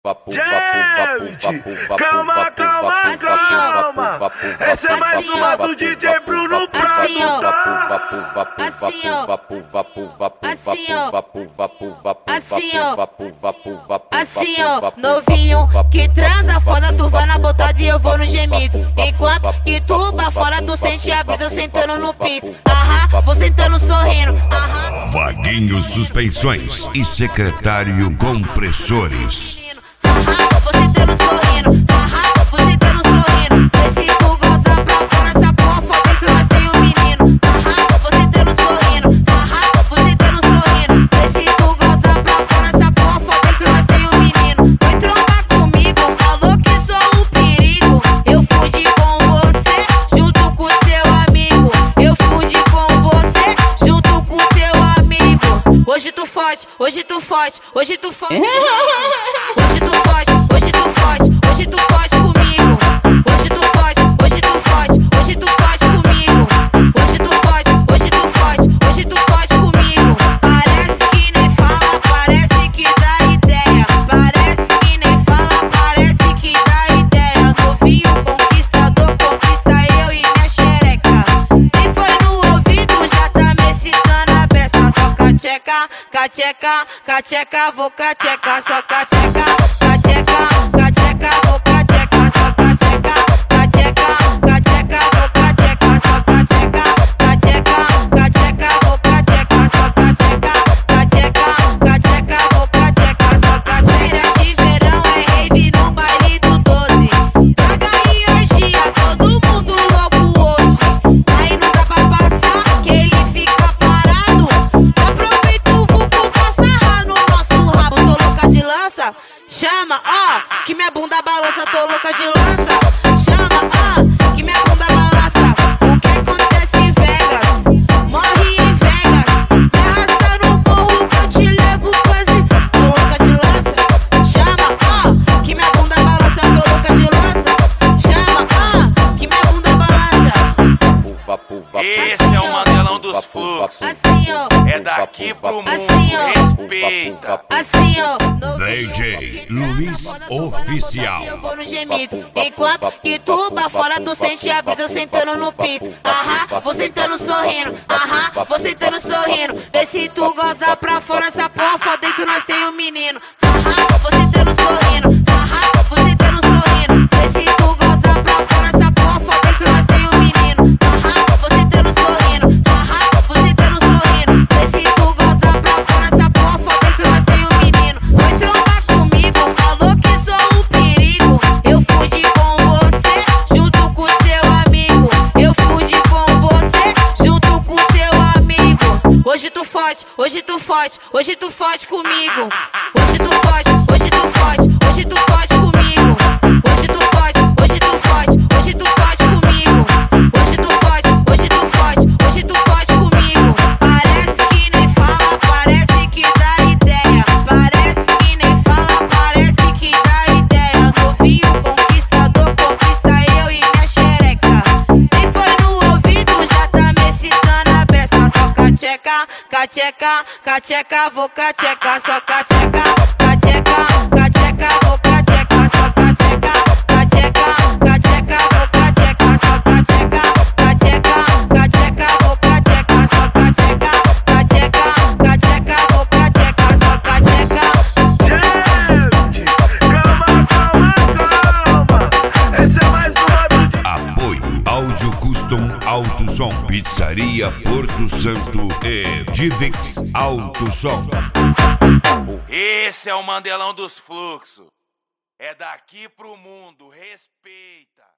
Gente, calma, calma, calma. Essa é mais uma do DJ Bruno Prado. Assim ó, novinho que transa foda, tu vai na botada e eu vou no gemido. Enquanto que tu fora, tu sente a brisa sentando no pinto. Aham, vou sentando sorrindo. Aham. Vaguinho Suspensões e Secretário Compressores. Vou sentando sorrindo, vou sentando sorrindo. Vê se tu goza pra fora, essa porra foda que nós tem um menino. Vou sentando sorrindo, vou sentando sorrindo. Vê se tu goza pra fora, essa porra foda que nós tem um menino. Foi trombar comigo, falou que sou um perigo. Eu fugi com você, junto com seu amigo. Eu fugi com você, junto com seu amigo. Hoje tu fode, hoje tu fode, hoje tu fode. Hoje tu fode, hoje tu fode, hoje tu fode comigo. Hoje tu fode, hoje tu fode, hoje tu fode comigo. Hoje tu fode, hoje tu fode, hoje tu fode comigo. Parece que nem fala, parece que dá ideia. Parece que nem fala, parece que dá ideia. Novinho conquistador, conquista eu e minha xereca. Nem foi no ouvido, já tá me excitando a beça. Só cacheca, cacheca, cacheca, vou cacheca, só cacheca. Cacheca, vou cacheca, só cacheca. Cacheca, vou cacheca, só cacheca. Cacheca, vou cacheca, só cacheca. Cacheca, vou cacheca, só cacheca. Férias de verão é rave no baile do 12. Traga energia, todo mundo louco hoje. Aí não dá pra passar, que ele fica parado. Aproveita o vulco pra sarrar no nosso rabo. Tô louca de lança. Chama, que minha bunda balança, tô louca de lança. Chama, que minha bunda balança. O que acontece em Vegas, morre em Vegas. Me arrasta no morro que eu te levo quase. Tô louca de lança. Chama, que minha bunda balança, tô louca de lança. Chama, que minha bunda balança. Esse é o Mandelão dos Fluxos. Assim ó, É daqui pro mundo, assim ó, respeita. assim ó. DJ Luiz Oficial. Eu vou no gemido, enquanto que tu fora, tu sente a brisa sentando no pinto. Vou sentando sorrindo, vou sentando sorrindo. Vê se tu goza pra fora, essa porra foda dentro nós tem um menino. Vou sentando sorrindo, vou sentando sorrindo. Vê se tu goza pra fora, essa porra foda dentro nós tem um menino. Vou sentando sorrindo, vou sentando sorrindo. Vê se tu goza pra fora, essa porra foda dentro nós tem um menino. Foi trombar comigo, falou que sou um perigo. Eu fugi com você, junto com seu amigo. Eu fugi com você, junto com seu amigo. Hoje tu fode, hoje tu fode, hoje tu fode comigo. Hoje tu fode, hoje tu fode, hoje tu fode comigo. Hoje tu fode, hoje tu fode, hoje tu fode comigo. Hoje tu fode, hoje tu fode, hoje tu fode comigo. Parece que nem fala, parece que dá ideia. Parece que nem fala, parece que dá ideia. Novinho conquistador, conquista eu e minha xereca. Nem foi no ouvido, já tá me excitando a beça. Só cacheca, cacheca, cacheca, vou cacheca, só cacheca. Cacheca, vou cacheca, só cacheca. Cacheca, vou cacheca, só cacheca. Cacheca, vou cacheca, só cacheca. Cacheca, vou cacheca, só cacheca. Gente, calma, calma, calma. Essa é mais uma do DJ. Apoio Áudio Custom Alto Som, Pizzaria Porto Santo e Divix Alto Som. Esse é o Mandelão dos Fluxos. É daqui pro mundo, respeita.